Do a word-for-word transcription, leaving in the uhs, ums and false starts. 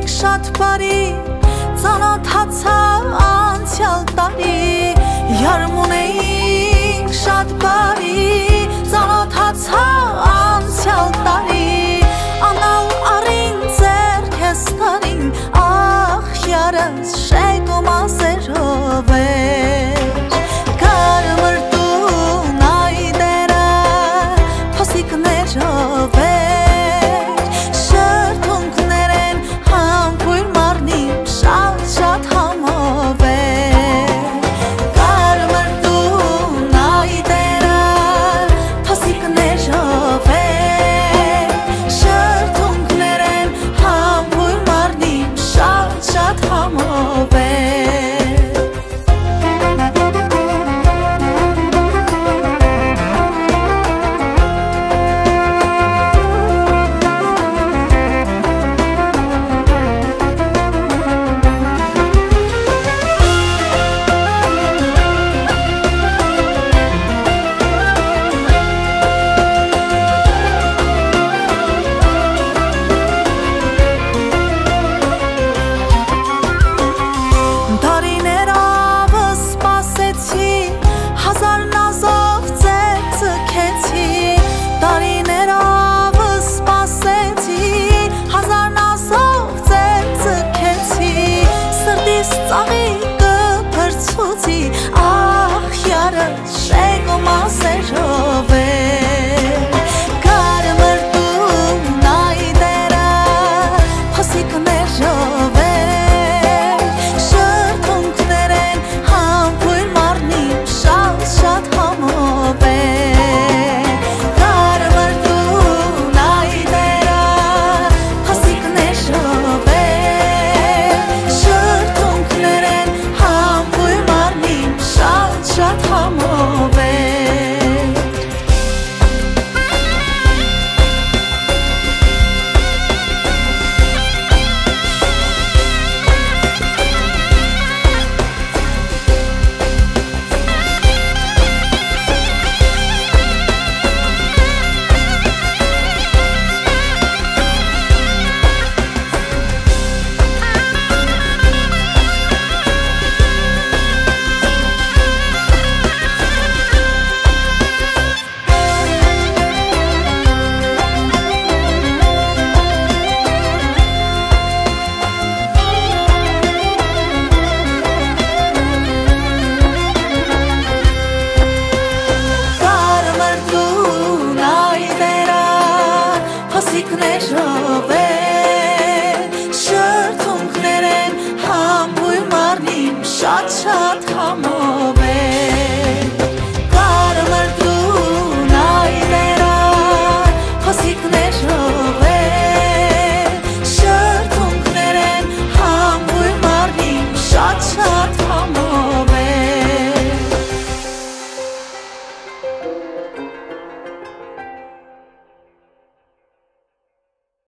էինք շատ բարի, ծանոթացա անցյալ տարի, յարմուն էինք շատ բարի, ծանոթացա անցյալ տարի, անալ արին ձեռք ես տարին, ախ յարս շեգում ասերով էր, կարմր տուն այդերը փոսիկներով էր, շեգում ասերով էր, կարմր տուն այդերը փոսիկներով էր, շրթունքներ են համբույր մարմնին շատ շատ համով էր, կարմր տուն այդերը փոսիկներով էր, շրթունքներ են համբույր մարմնին շատ շատ համով էր. Փոսիկներով